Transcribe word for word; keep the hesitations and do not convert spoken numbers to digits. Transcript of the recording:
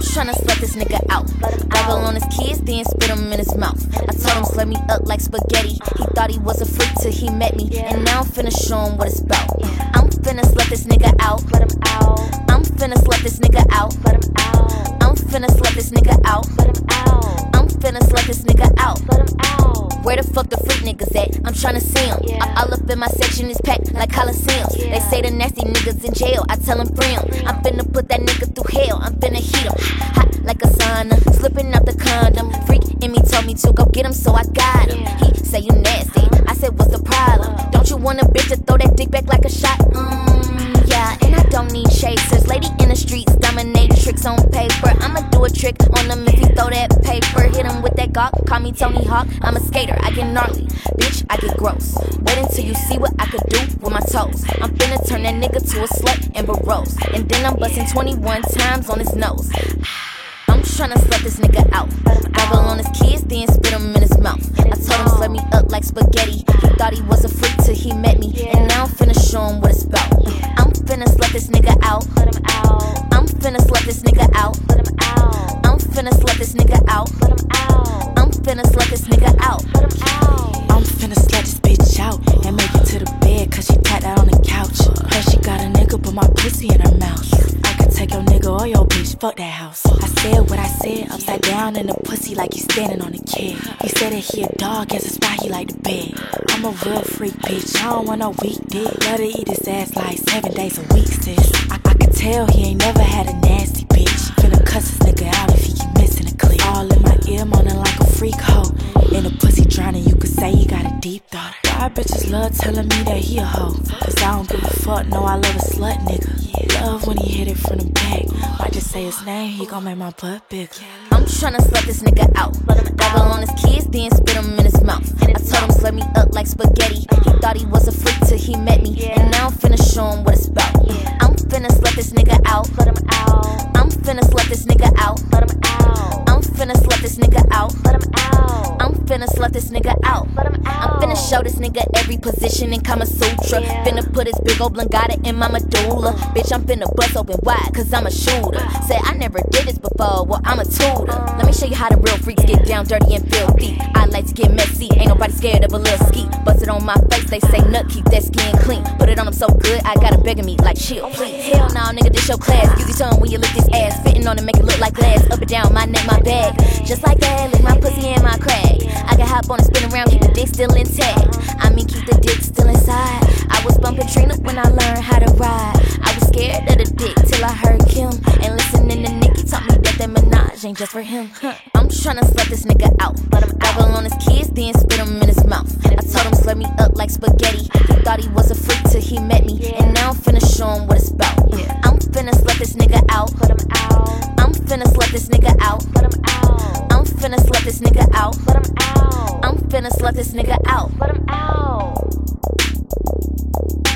tryna slut this nigga out. Gobble on his kids, then spit him in his mouth. I told him slut me up like spaghetti. He thought he was a freak till he met me, and now I'm finna show him what it's about. I'm finna slut this nigga out. Let him out. I'm finna slut this nigga out. Let him out. I'm finna slut this nigga out. Let him out. I'm finna slut this nigga out. Let him out. Where the fuck the freak niggas at? I'm tryna see them. Yeah. All up in my section is packed like Coliseums. Yeah. They say the nasty niggas in jail. I tell them free them. I'm finna put that nigga through hell. I'm finna heat him. Hot like a sauna. Slipping out the condom. Freak in me told me to go get him, so I got him. Yeah. He say you nasty. I said what's the problem? Uh. Don't you want a bitch to throw that dick back like a shot? Mm, yeah, and I don't need chasers. Lady in the streets dominate tricks on paper. I'ma do a trick on him if he throw that paper. Hit him with that gawk. Call me Tony Hawk. I'm a skater. I get gnarly. Bitch, I get gross. Wait until you see what I could do with my toes. I'm finna turn that nigga to a slut and barose. And then I'm busting twenty-one times on his nose. I'm tryna slut this nigga out. Gobble on his kids, then spit him in his mouth. I told him slut me up like spaghetti. He thought he was a freak till he met me, and now I'm finna show him what it's about. I'm finna slut this nigga out. Let him out. I'm finna slut this nigga out. Let him out. I'm finna slut this nigga out. Let him out. I'm finna slut this nigga out. Let him out. I'm finna slut this bitch out and make it to the bed, cause she tapped out on the couch. Heard she got a nigga, put my pussy in her mouth. I could take your nigga or your bitch, fuck that house. I said what I said, upside down in the pussy like he's standing on a kid. He said that he a dog, guess that's why he like the bed. I'm a real freak, bitch, I don't want no weak dick. Love to eat his ass like seven days a week, sis. I, I could tell he ain't never had a nasty bitch. Finna cuss this nigga out if he keep missing a clip. All in my ear, moaning like a freak hoe. In the pussy drowning, you could say he got a deep thought. Why bitches love telling me that he a hoe? Cause I don't give a fuck, no, I love a slut nigga. Love when he hit it from the back. Might just say his name, he gon' make my butt bigger. I'm tryna slut this nigga out. Let him gobble on his kids, then spit him in his mouth. I told him slut me up like spaghetti. He thought he was a freak till he met me, and now I'm finna show him what it's about. I'm finna slut this nigga out. Let him out. I'm finna slut this nigga out. Let him out. I'm finna slut this nigga out. Let him out. I'm finna slut this nigga out. Let him out. I'm finna show this nigga every position in Kama Sutra. Yeah. Finna put his big old blangata in my medulla. Bitch, I'm finna bust open wide, cause I'm a shooter. Say I never did this before, well I'm a tutor. Let me show you how the real freaks get down dirty and filthy. I like to get messy, ain't nobody scared of a little ski. Bust it on my face, they say nut, keep that skin clean. Put it on them so good, I gotta beg me like chill, please. Hell nah, nigga, this your class. Use your tongue when you lick this ass. Fitting on it, make it look like glass. Up and down, my neck, my bag. Just like that, lick my pussy and my crack. I can hop on and spin around, keep the dick still intact. I mean, keep the dick still inside. I was bumping Trina when I learned how to ride. I was scared of the dick till I heard Kim. And listening to Nicki taught me that that Minaj ain't just for him. I'm tryna slut this nigga out. Let him gobble on his kids, then spit him in his mouth. I told him slut me up like spaghetti. He thought he was a freak till he met me, and now I'm finna show him what it's about. I'm finna slut this nigga out. Let him out. I'm finna slut this nigga out. Let him out. I'm finna slut this nigga out. Let him out. I'm finna slut this nigga out. Let him out.